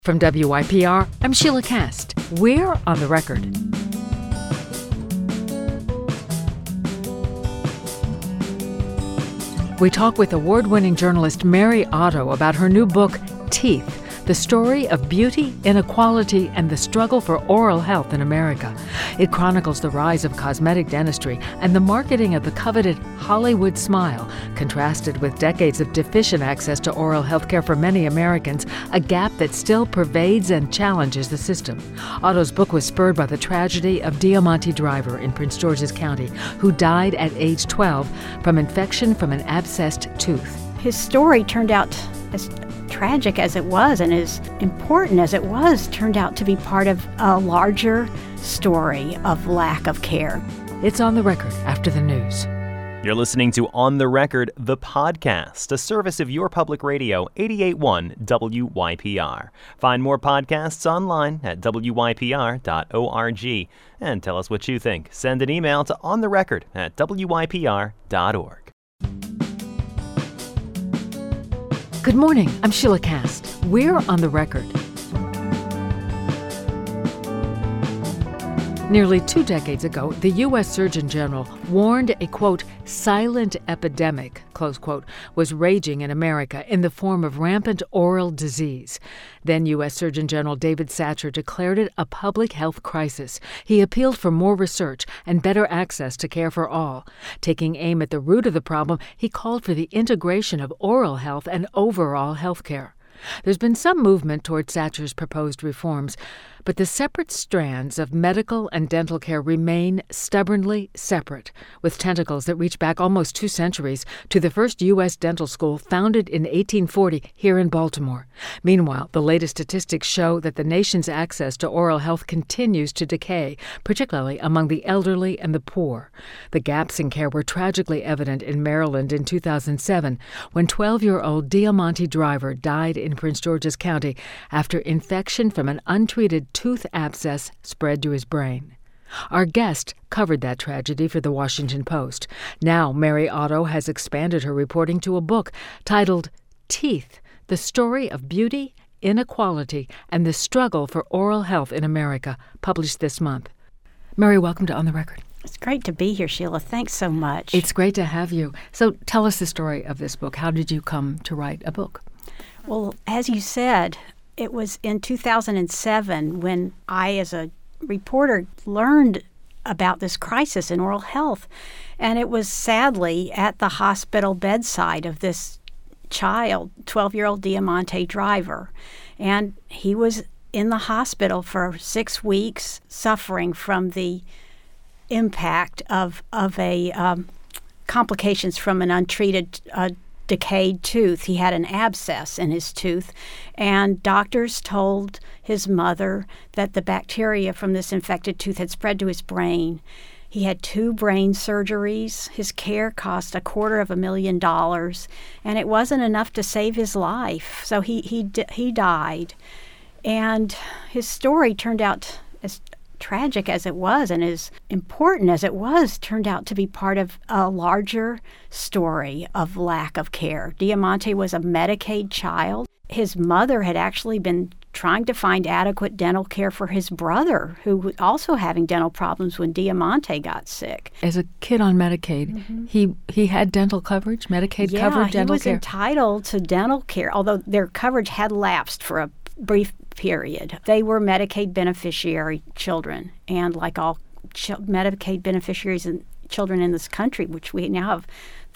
From WYPR, I'm Sheila Cast. We're on the record. We talk with award-winning journalist Mary Otto about her new book, Teeth, the story of beauty, inequality, and the struggle for oral health in America. It chronicles the rise of cosmetic dentistry and the marketing of the coveted Hollywood smile, contrasted with decades of deficient access to oral health care for many Americans, a gap that still pervades and challenges the system. Otto's book was spurred by the tragedy of Diamante Driver in Prince George's County, who died at age 12 from infection from an abscessed tooth. His story turned out as tragic as it was and as important as it was, turned out to be part of a larger story of lack of care. It's On the Record after the news. You're listening to On the Record, the podcast, a service of your public radio, 88.1 WYPR. Find more podcasts online at wypr.org. And tell us what you think. Send an email to ontherecord@wypr.org. Good morning, I'm Sheila Cast. We're on the record. Nearly 2 decades ago, the U.S. Surgeon General warned a, quote, silent epidemic, close quote, was raging in America in the form of rampant oral disease. Then U.S. Surgeon General David Satcher declared it a public health crisis. He appealed for more research and better access to care for all. Taking aim at the root of the problem, he called for the integration of oral health and overall health care. There's been some movement toward Satcher's proposed reforms, but the separate strands of medical and dental care remain stubbornly separate, with tentacles that reach back almost 2 centuries to the first U.S. dental school founded in 1840 here in Baltimore. Meanwhile, the latest statistics show that the nation's access to oral health continues to decay, particularly among the elderly and the poor. The gaps in care were tragically evident in Maryland in 2007, when 12-year-old Diamante Driver died in Prince George's County after infection from an untreated tooth abscess spread to his brain. Our guest covered that tragedy for The Washington Post. Now, Mary Otto has expanded her reporting to a book titled Teeth, the story of beauty, inequality, and the struggle for oral health in America, published this month. Mary, welcome to On the Record. It's great to be here, Sheila. Thanks so much. It's great to have you. So tell us the story of this book. How did you come to write a book? Well, as you said, it was in 2007 when I, as a reporter, learned about this crisis in oral health. And it was sadly at the hospital bedside of this child, 12-year-old Diamante Driver. And he was in the hospital for 6 weeks, suffering from the impact of complications from an untreated decayed tooth. He had an abscess in his tooth, and doctors told his mother that the bacteria from this infected tooth had spread to his brain. He had 2 brain surgeries. His care cost $250,000, and it wasn't enough to save his life. So he died, and his story turned out as tragic as it was and as important as it was, turned out to be part of a larger story of lack of care. Diamante was a Medicaid child. His mother had actually been trying to find adequate dental care for his brother, who was also having dental problems when Diamante got sick. As a kid on Medicaid, he had dental coverage, Medicaid covered dental care? Yeah, he was entitled to dental care, although their coverage had lapsed for a brief period. They were Medicaid beneficiary children, and like all Medicaid beneficiaries and children in this country, which we now have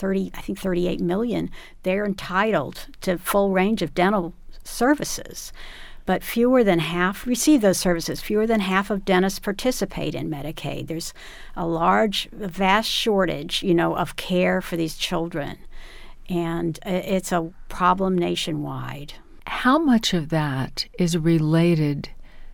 38 million, they're entitled to full range of dental services. But fewer than half receive those services. Fewer than half of dentists participate in Medicaid. There's a vast shortage, of care for these children, and it's a problem nationwide. How much of that is related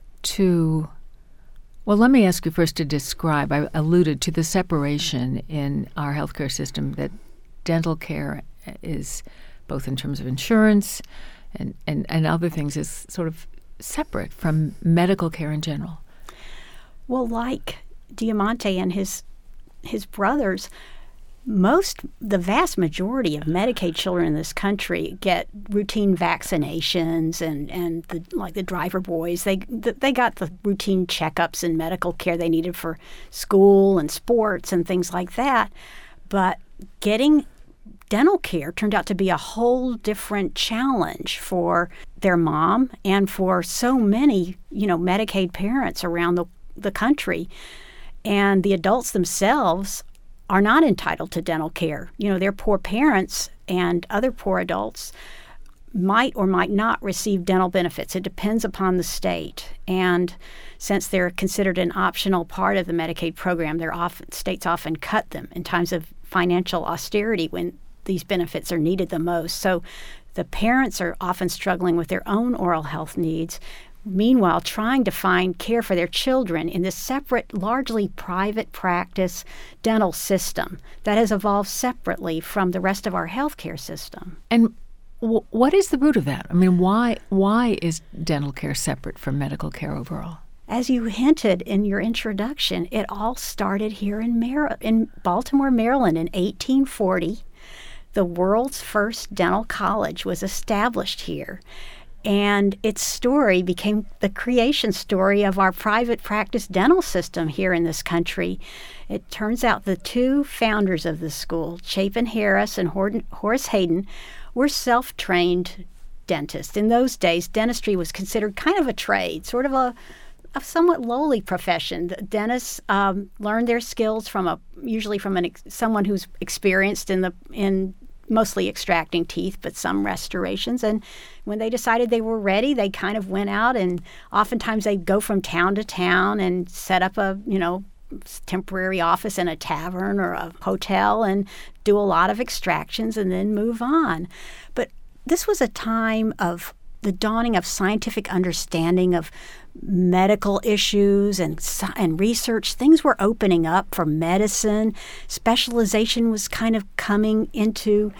to, well, let me ask you first to describe, I alluded to the separation in our healthcare system that dental care is, both in terms of insurance and other things, is sort of separate from medical care in general. Well, like Diamante and his brothers, the vast majority of Medicaid children in this country get routine vaccinations and the driver boys. They got the routine checkups and medical care they needed for school and sports and things like that. But getting dental care turned out to be a whole different challenge for their mom and for so many, Medicaid parents around the country. And the adults themselves are not entitled to dental care. Their poor parents and other poor adults might or might not receive dental benefits. It depends upon the state. And since they're considered an optional part of the Medicaid program, states often cut them in times of financial austerity when these benefits are needed the most. So the parents are often struggling with their own oral health needs, meanwhile trying to find care for their children in this separate, largely private practice dental system that has evolved separately from the rest of our healthcare system. And what is the root of that? I mean, why is dental care separate from medical care overall? As you hinted in your introduction, it all started here in Baltimore, Maryland in 1840. The world's first dental college was established here. And its story became the creation story of our private practice dental system here in this country. It turns out the two founders of the school, Chapin Harris and Horace Hayden, were self-trained dentists. In those days, dentistry was considered kind of a trade, sort of a somewhat lowly profession. The dentists learned their skills usually from someone who's experienced in mostly extracting teeth, but some restorations. And when they decided they were ready, they kind of went out, and oftentimes they'd go from town to town and set up a, temporary office in a tavern or a hotel and do a lot of extractions and then move on. But this was a time of the dawning of scientific understanding of medical issues and research. Things were opening up for medicine. Specialization was kind of coming into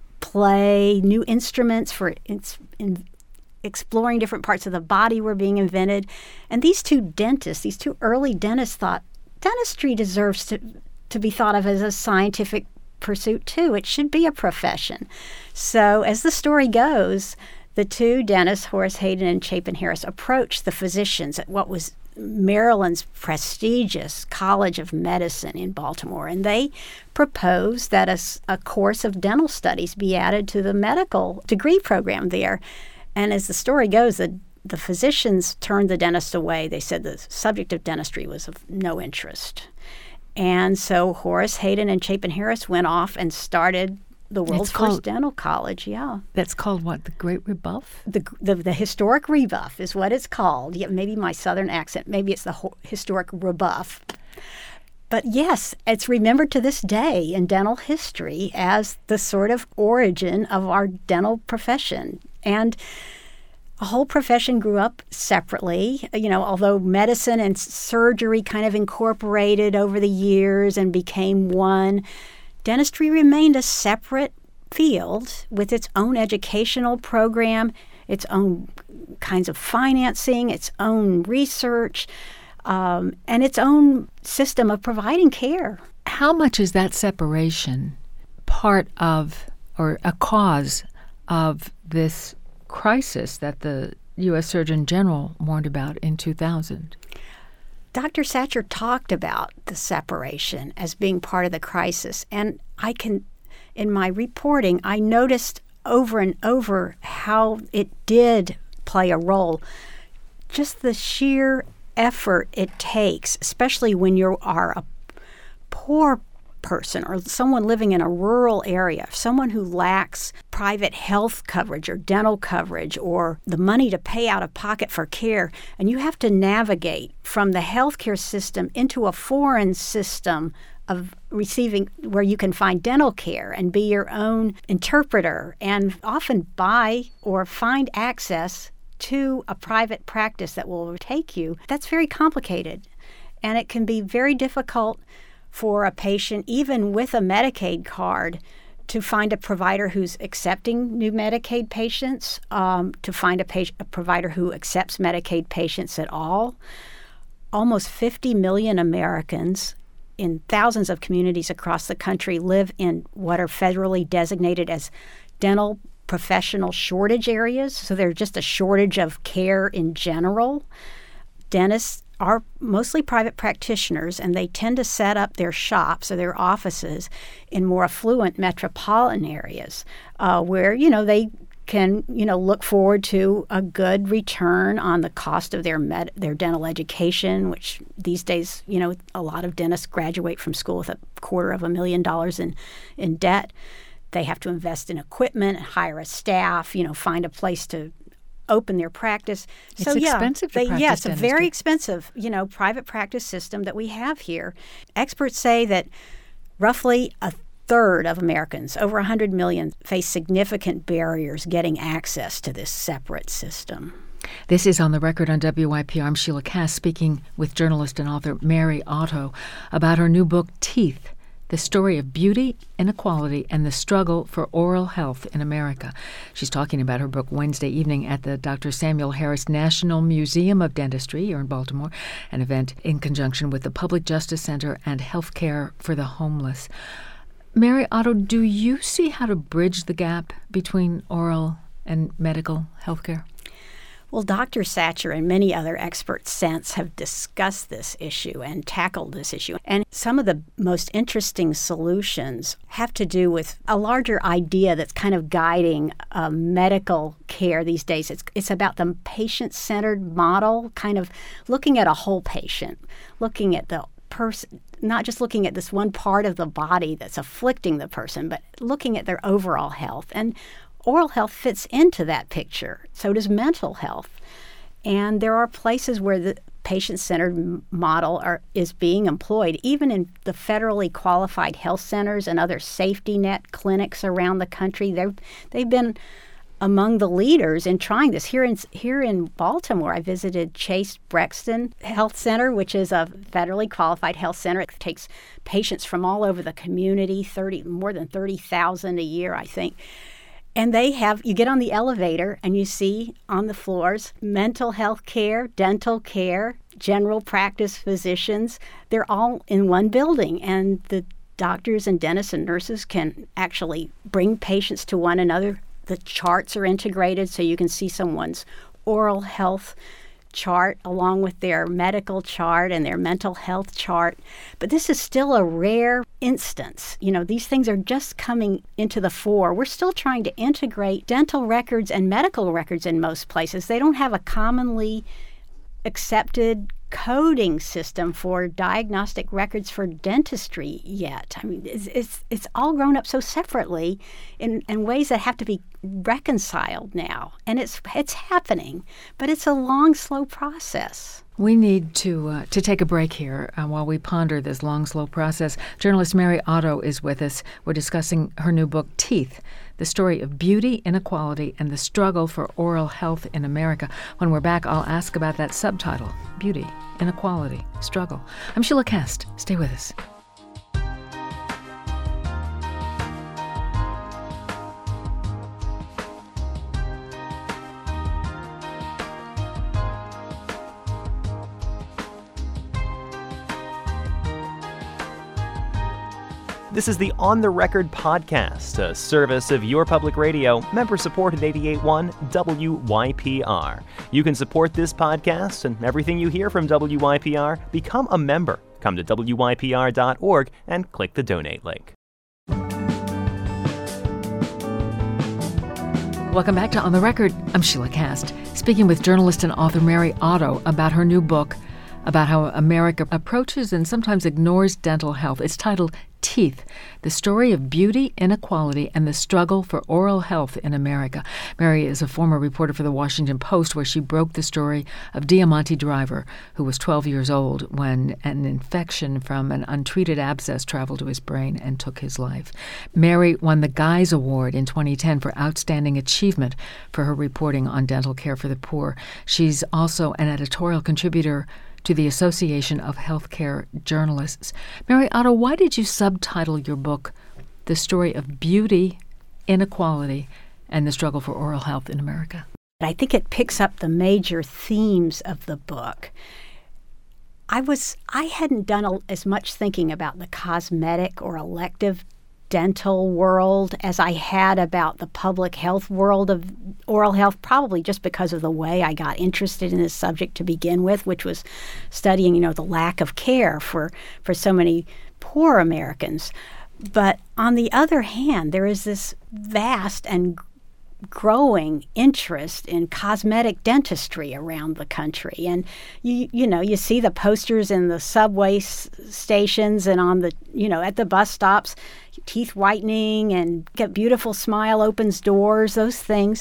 play. New instruments for exploring different parts of the body were being invented. And these two early dentists thought dentistry deserves to be thought of as a scientific pursuit too. It should be a profession. So as the story goes, the two dentists, Horace Hayden and Chapin Harris, approached the physicians at what was Maryland's prestigious College of Medicine in Baltimore, and they proposed that a course of dental studies be added to the medical degree program there. And as the story goes, the physicians turned the dentists away. They said the subject of dentistry was of no interest. And so Horace Hayden and Chapin Harris went off and started the world's first dental college, yeah. That's called what? The Great Rebuff? The Historic Rebuff is what it's called. Yeah, maybe my southern accent. Maybe it's the Historic Rebuff. But yes, it's remembered to this day in dental history as the sort of origin of our dental profession. And a whole profession grew up separately, although medicine and surgery kind of incorporated over the years and became one. Dentistry remained a separate field with its own educational program, its own kinds of financing, its own research, and its own system of providing care. How much is that separation part of or a cause of this crisis that the U.S. Surgeon General warned about in 2000? Dr. Satcher talked about the separation as being part of the crisis, and in my reporting, I noticed over and over how it did play a role. Just the sheer effort it takes, especially when you are a poor person or someone living in a rural area, someone who lacks private health coverage or dental coverage or the money to pay out of pocket for care, and you have to navigate from the healthcare system into a foreign system of receiving where you can find dental care and be your own interpreter and often buy or find access to a private practice that will take you. That's very complicated, and it can be very difficult for a patient, even with a Medicaid card, to find a provider who's accepting new Medicaid patients, to find a provider who accepts Medicaid patients at all. Almost 50 million Americans in thousands of communities across the country live in what are federally designated as dental professional shortage areas. So there's just a shortage of care in general. Dentists are mostly private practitioners, and they tend to set up their shops or their offices in more affluent metropolitan areas where, they can, look forward to a good return on the cost of their dental education, which these days, a lot of dentists graduate from school with $250,000 in debt. They have to invest in equipment, hire a staff, find a place to open their practice. It's expensive to practice it's a very expensive, private practice system that we have here. Experts say that roughly a third of Americans, over 100 million, face significant barriers getting access to this separate system. This is On the Record on WYPR. I'm Sheila Cass, speaking with journalist and author Mary Otto about her new book, Teeth: The Story of Beauty, Inequality, and the Struggle for Oral Health in America. She's talking about her book Wednesday evening at the Dr. Samuel Harris National Museum of Dentistry here in Baltimore, an event in conjunction with the Public Justice Center and Healthcare for the Homeless. Mary Otto, do you see how to bridge the gap between oral and medical health care? Well, Dr. Satcher and many other experts since have discussed this issue and tackled this issue. And some of the most interesting solutions have to do with a larger idea that's kind of guiding medical care these days. It's about the patient-centered model, kind of looking at a whole patient, looking at the person, not just looking at this one part of the body that's afflicting the person, but looking at their overall health. And oral health fits into that picture. So does mental health. And there are places where the patient-centered model is being employed, even in the federally qualified health centers and other safety net clinics around the country. They've been among the leaders in trying this. Here in Baltimore, I visited Chase Brexton Health Center, which is a federally qualified health center. It takes patients from all over the community, more than 30,000 a year, I think. And you get on the elevator and you see on the floors mental health care, dental care, general practice physicians. They're all in one building, and the doctors and dentists and nurses can actually bring patients to one another. The charts are integrated so you can see someone's oral health chart along with their medical chart and their mental health chart. But this is still a rare instance. These things are just coming into the fore. We're still trying to integrate dental records and medical records in most places. They don't have a commonly accepted coding system for diagnostic records for dentistry yet. I mean, it's all grown up so separately in ways that have to be reconciled now. And it's happening, but it's a long, slow process. We need to take a break here while we ponder this long, slow process. Journalist Mary Otto is with us. We're discussing her new book, Teeth: The Story of Beauty, Inequality, and the Struggle for Oral Health in America. When we're back, I'll ask about that subtitle, Beauty, Inequality, Struggle. I'm Sheila Cass. Stay with us. This is the On the Record podcast, a service of your public radio, member-supported 88.1 WYPR. You can support this podcast and everything you hear from WYPR. Become a member. Come to WYPR.org and click the donate link. Welcome back to On the Record. I'm Sheila Cass, speaking with journalist and author Mary Otto about her new book about how America approaches and sometimes ignores dental health. It's titled Teeth: The Story of Beauty, Inequality, and the Struggle for Oral Health in America. Mary is a former reporter for the Washington Post, where she broke the story of Diamante Driver, who was 12 years old when an infection from an untreated abscess traveled to his brain and took his life. Mary won the Guys Award in 2010 for outstanding achievement for her reporting on dental care for the poor. She's also an editorial contributor to the Association of Healthcare Journalists. Mary Otto, why did you subtitle your book The Story of Beauty, Inequality, and the Struggle for Oral Health in America? I think it picks up the major themes of the book. I hadn't done as much thinking about the cosmetic or elective dental world as I had about the public health world of oral health, probably just because of the way I got interested in this subject to begin with, which was studying, the lack of care for so many poor Americans. But on the other hand, there is this vast and growing interest in cosmetic dentistry around the country. And you see the posters in the subway stations and on the, at the bus stops, teeth whitening and Get Beautiful Smile opens doors, those things.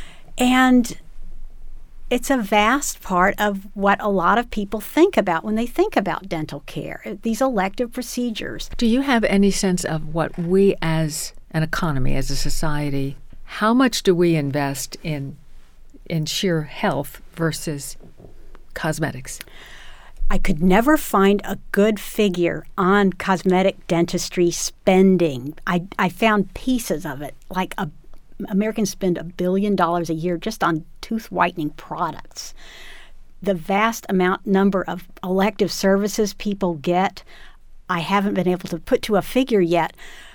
And it's a vast part of what a lot of people think about when they think about dental care, these elective procedures. Do you have any sense of what we as an economy, as a society, how much do we invest in sheer health versus cosmetics? I could never find a good figure on cosmetic dentistry spending. I found pieces of it, like Americans spend $1 billion a year just on tooth whitening products. The vast number of elective services people get, I haven't been able to put to a figure yet.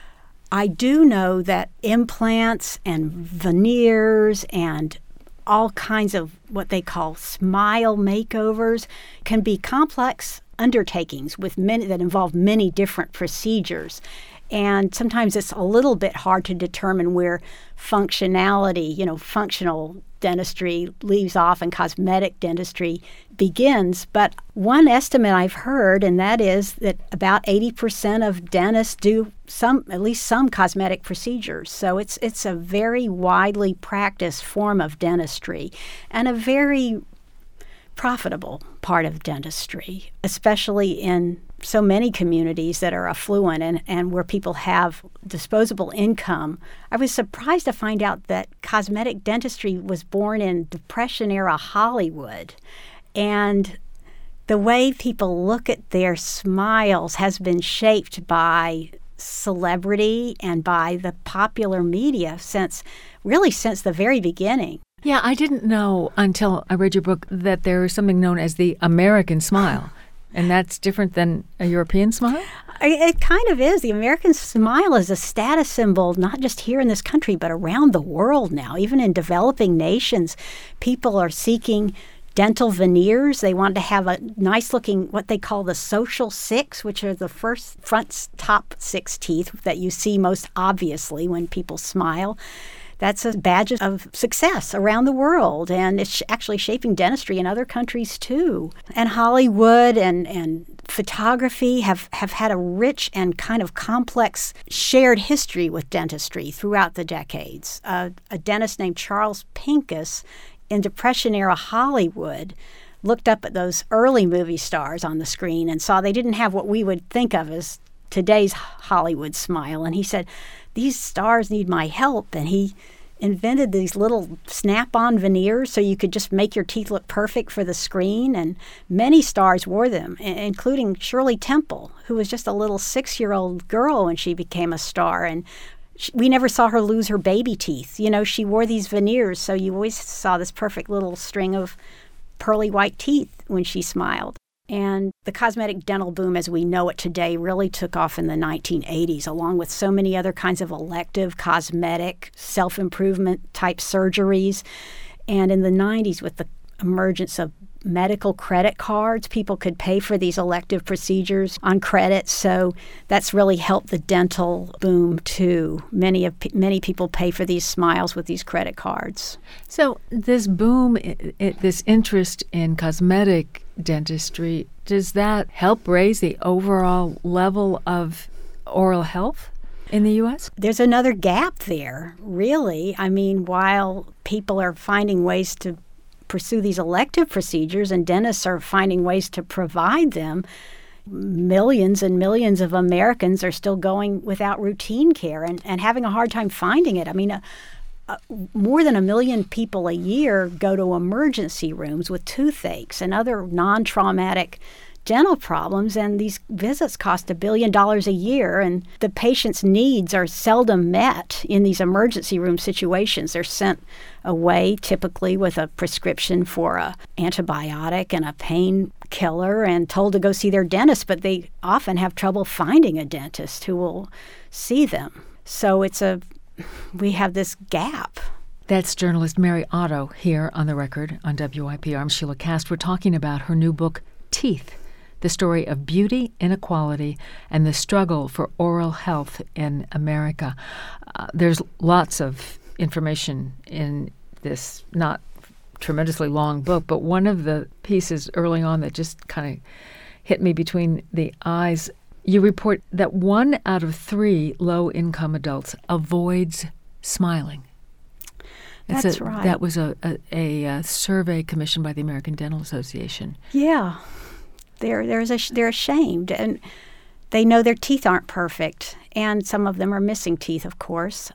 I do know that implants and veneers and all kinds of what they call smile makeovers can be complex undertakings with that involve many different procedures. And sometimes it's a little bit hard to determine where functionality, functional dentistry leaves off and cosmetic dentistry begins. But one estimate I've heard, and that is that about 80% of dentists do at least some cosmetic procedures. So it's a very widely practiced form of dentistry and a very profitable part of dentistry, especially in so many communities that are affluent and where people have disposable income. I was surprised to find out that cosmetic dentistry was born in Depression-era Hollywood. And the way people look at their smiles has been shaped by celebrity and by the popular media since the very beginning. Yeah, I didn't know until I read your book that there is something known as the American smile. And that's different than a European smile? It kind of is. The American smile is a status symbol, not just here in this country, but around the world now. Even in developing nations, people are seeking dental veneers. They want to have a nice-looking, what they call the social six, which are the top 6 teeth that you see most obviously when people smile. That's a badge of success around the world, and it's actually shaping dentistry in other countries too. And Hollywood and photography have had a rich and kind of complex shared history with dentistry throughout the decades. A dentist named Charles Pincus in Depression-era Hollywood looked up at those early movie stars on the screen and saw they didn't have what we would think of as today's Hollywood smile. And he said, these stars need my help. And he invented these little snap-on veneers so you could just make your teeth look perfect for the screen. And many stars wore them, including Shirley Temple, who was just a little 6-year-old girl when she became a star. And we never saw her lose her baby teeth. She wore these veneers, so you always saw this perfect little string of pearly white teeth when she smiled. And the cosmetic dental boom as we know it today really took off in the 1980s, along with so many other kinds of elective, cosmetic, self-improvement type surgeries. And in the 90s, with the emergence of medical credit cards, people could pay for these elective procedures on credit. So that's really helped the dental boom too. Many people pay for these smiles with these credit cards. So this boom, this interest in cosmetic dentistry, does that help raise the overall level of oral health in the U.S.? There's another gap there, really. I mean, while people are finding ways to pursue these elective procedures and dentists are finding ways to provide them, millions and millions of Americans are still going without routine care and having a hard time finding it. I mean, more than 1 million people a year go to emergency rooms with toothaches and other non-traumatic dental problems, and these visits cost $1 billion a year, and the patient's needs are seldom met in these emergency room situations. They're sent away typically with a prescription for an antibiotic and a pain killer and told to go see their dentist, but they often have trouble finding a dentist who will see them. So we have this gap. That's journalist Mary Otto here on The Record on WYPR. I'm Sheila Kast. We're talking about her new book, Teeth, the story of beauty, inequality, and the struggle for oral health in America. There's lots of information in this not tremendously long book, but one of the pieces early on that just kind of hit me between the eyes, you report that 1 out of 3 low-income adults avoids smiling. That's right. That was a survey commissioned by the American Dental Association. Yeah. They're ashamed, and they know their teeth aren't perfect, and some of them are missing teeth, of course.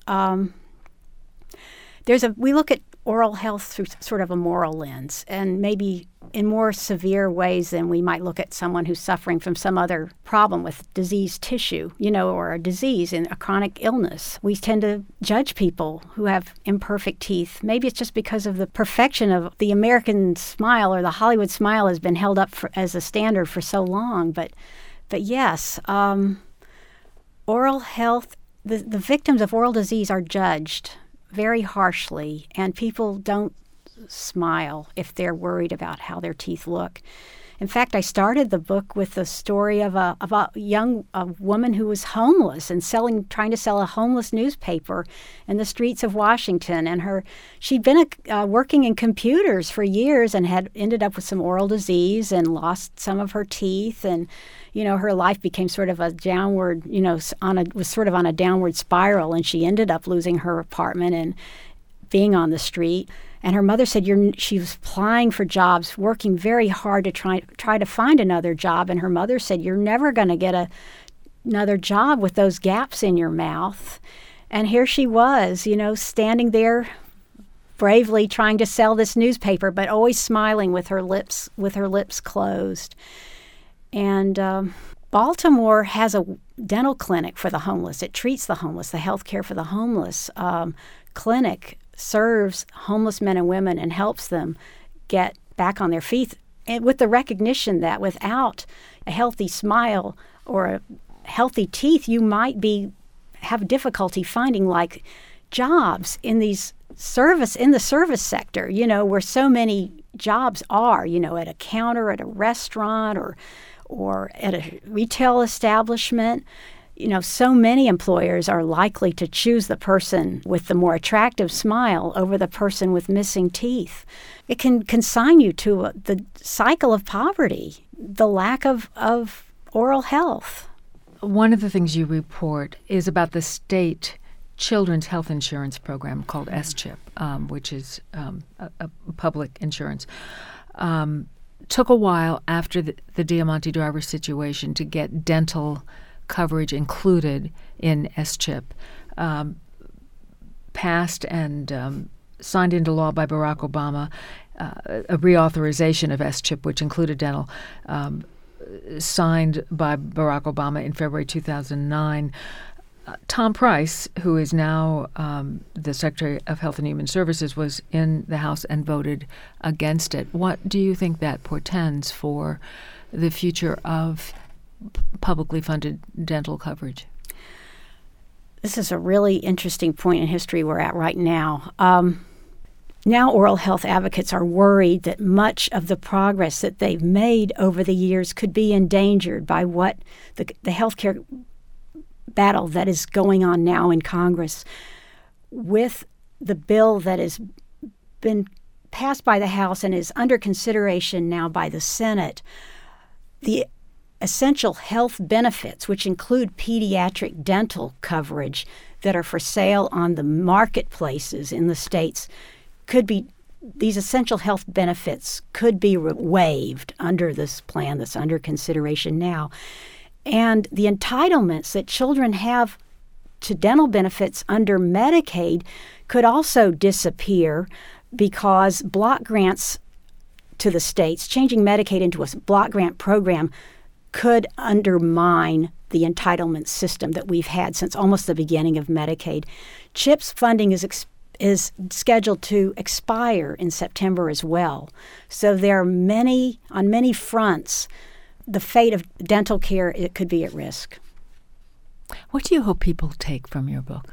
We look at oral health through sort of a moral lens, and maybe in more severe ways than we might look at someone who's suffering from some other problem with diseased tissue, or a disease and a chronic illness. We tend to judge people who have imperfect teeth. Maybe it's just because of the perfection of the American smile, or the Hollywood smile has been held up as a standard for so long. But yes, oral health, the victims of oral disease are judged very harshly, and people don't smile if they're worried about how their teeth look. In fact, I started the book with the story of a woman who was homeless and trying to sell a homeless newspaper in the streets of Washington. And she'd been working in computers for years and had ended up with some oral disease and lost some of her teeth. And her life became sort of a downward, was sort of on a downward spiral, and she ended up losing her apartment and being on the street. And her mother said she was applying for jobs, working very hard to try to find another job. And her mother said, "You're never going to get another job with those gaps in your mouth." And here she was, standing there bravely trying to sell this newspaper, but always smiling with her lips closed. And Baltimore has a dental clinic for the homeless. It treats the homeless. The health care for the homeless clinic serves homeless men and women and helps them get back on their feet, and with the recognition that without a healthy smile or a healthy teeth, you might have difficulty finding jobs in the service sector, where so many jobs are, at a counter, at a restaurant, or at a retail establishment. So many employers are likely to choose the person with the more attractive smile over the person with missing teeth. It can consign you to the cycle of poverty, the lack of oral health. One of the things you report is about the state children's health insurance program called SCHIP, which is a public insurance. Took a while after the Diamante driver situation to get dental coverage included in SCHIP, passed and signed into law by Barack Obama, a reauthorization of SCHIP, which included dental, signed by Barack Obama in February 2009. Tom Price, who is now the Secretary of Health and Human Services, was in the House and voted against it. What do you think that portends for the future of publicly funded dental coverage? This is a really interesting point in history we're at right now. Now oral health advocates are worried that much of the progress that they've made over the years could be endangered by what the healthcare battle that is going on now in Congress. With the bill that has been passed by the House and is under consideration now by the Senate, the essential health benefits, which include pediatric dental coverage that are for sale on the marketplaces in the states, these essential health benefits could be waived under this plan that's under consideration now. And the entitlements that children have to dental benefits under Medicaid could also disappear because block grants to the states, changing Medicaid into a block grant program, could undermine the entitlement system that we've had since almost the beginning of Medicaid. CHIPS funding is is scheduled to expire in September as well. So there are on many fronts, the fate of dental care, it could be at risk. What do you hope people take from your book?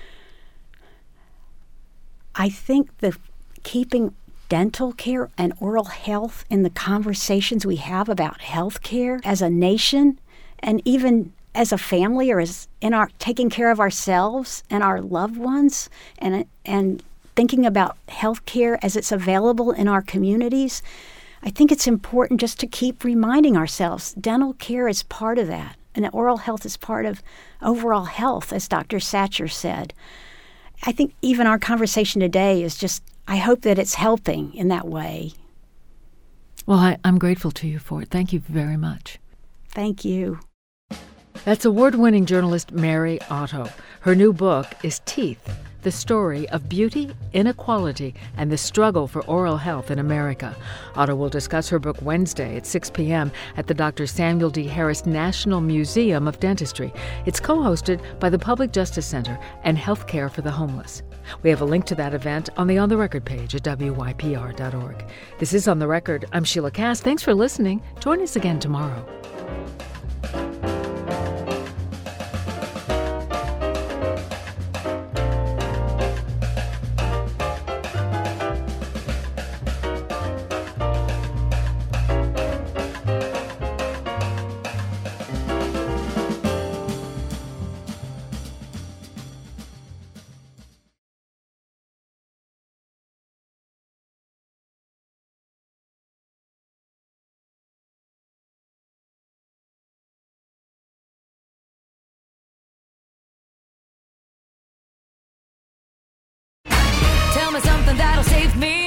I think the keeping dental care and oral health in the conversations we have about health care as a nation and even as a family, or as in our taking care of ourselves and our loved ones, and thinking about health care as it's available in our communities, I think it's important just to keep reminding ourselves dental care is part of that, and oral health is part of overall health, as Dr. Satcher said. I think even our conversation today is just, I hope that it's helping in that way. Well, I'm grateful to you for it. Thank you very much. Thank you. That's award-winning journalist Mary Otto. Her new book is Teeth, the story of beauty, inequality, and the struggle for oral health in America. Otto will discuss her book Wednesday at 6 p.m. at the Dr. Samuel D. Harris National Museum of Dentistry. It's co-hosted by the Public Justice Center and Healthcare for the Homeless. We have a link to that event on the On the Record page at WYPR.org. This is On the Record. I'm Sheila Cass. Thanks for listening. Join us again tomorrow. Tell me something that'll save me.